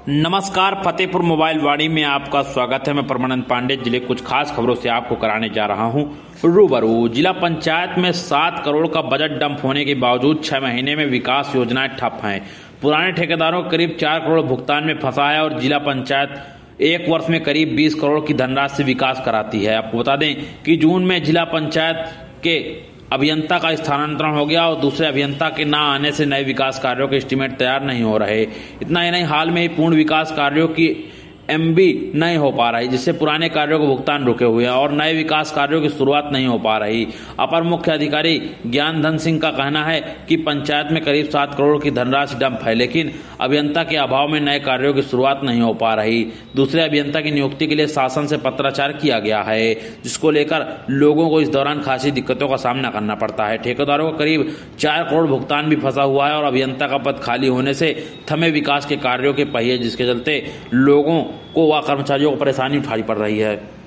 नमस्कार, फतेहपुर मोबाइल वाणी में आपका स्वागत है। मैं परमानंद पांडे जिले कुछ खास खबरों से आपको कराने जा रहा हूं रूबरू। जिला पंचायत में 7 करोड़ का बजट डंप होने के बावजूद 6 महीने में विकास योजनाएं ठप हैं। पुराने ठेकेदारों करीब 4 करोड़ भुगतान में फंसा है और जिला पंचायत एक वर्ष में करीब 20 करोड़ की धनराशि से विकास कराती है। आपको बता दें कि जून में जिला पंचायत के अभियंता का स्थानांतरण हो गया और दूसरे अभियंता के ना आने से नए विकास कार्यों के एस्टीमेट तैयार नहीं हो रहे। इतना ही नहीं, हाल में ही पूर्ण विकास कार्यों की एमबी नहीं हो पा रही, जिससे पुराने कार्यों को भुगतान रुके हुए हैं और नए विकास कार्यों की शुरुआत नहीं हो पा रही। अपर मुख्य अधिकारी ज्ञानधन सिंह का कहना है कि पंचायत में करीब 7 करोड़ की धनराशि डंप है, लेकिन अभियंता के अभाव में नए कार्यों की शुरुआत नहीं हो पा रही। दूसरे अभियंता की नियुक्ति के लिए शासन से पत्राचार किया गया है, जिसको लेकर लोगों को इस दौरान खासी दिक्कतों का सामना करना पड़ता है। ठेकेदारों को करीब 4 करोड़ भुगतान भी फंसा हुआ है और अभियंता का पद खाली होने से थमे विकास के कार्यों के पहिए, जिसके चलते लोगों को व कर्मचारियों को परेशानी उठानी पड़ रही है।